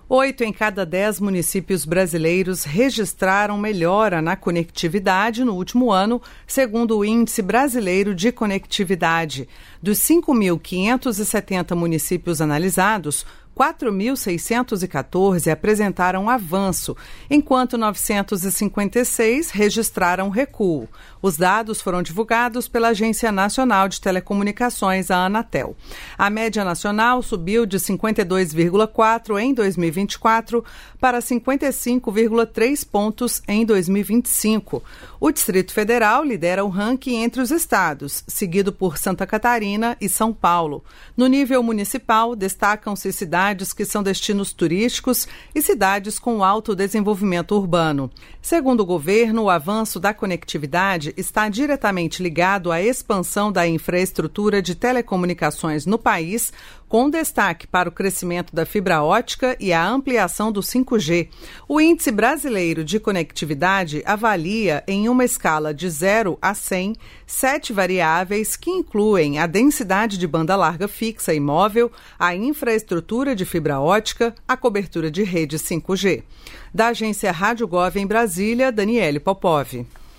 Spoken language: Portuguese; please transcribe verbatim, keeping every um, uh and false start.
Oito em cada dez municípios brasileiros registraram melhora na conectividade no último ano, segundo o Índice Brasileiro de Conectividade. Dos cinco mil quinhentos e setenta municípios analisados, quatro mil seiscentos e quatorze apresentaram avanço, enquanto novecentos e cinquenta e seis registraram recuo. Os dados foram divulgados pela Agência Nacional de Telecomunicações, a Anatel. A média nacional subiu de cinquenta e dois vírgula quatro em dois mil e vinte e quatro para cinquenta e cinco vírgula três pontos em dois mil e vinte e cinco. O Distrito Federal lidera o ranking entre os estados, seguido por Santa Catarina e São Paulo. No nível municipal, destacam-se cidades que são destinos turísticos e cidades com alto desenvolvimento urbano. Segundo o governo, o avanço da conectividade está diretamente ligado à expansão da infraestrutura de telecomunicações no país, com destaque para o crescimento da fibra ótica e a ampliação do cinco G. O Índice Brasileiro de Conectividade avalia, em uma escala de zero a cem, sete variáveis que incluem a densidade de banda larga fixa e móvel, a infraestrutura de fibra ótica, a cobertura de rede cinco G. Da agência Rádio Gov em Brasília, Daniele Popov.